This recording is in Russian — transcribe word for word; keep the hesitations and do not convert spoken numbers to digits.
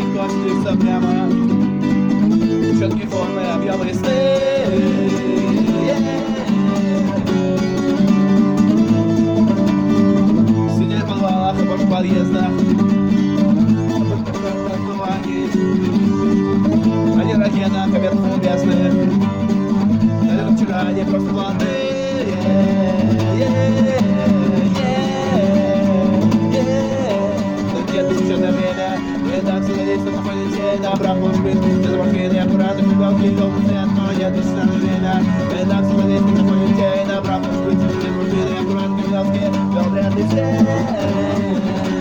каждый прямо четкие формы, объемы и сны. Сидели в подвалах и в подъездах, они ракета, поверху бездны. Наверное, вчера они просто планы. Бесчетное время, редакция есть на полете, добра, может быть, без морфина, аккуратно, фигалки, опыты, но нет бесчетное время, редакция есть на полете, добра, может быть, без морфина, аккуратно, фигалки, добрые ответы.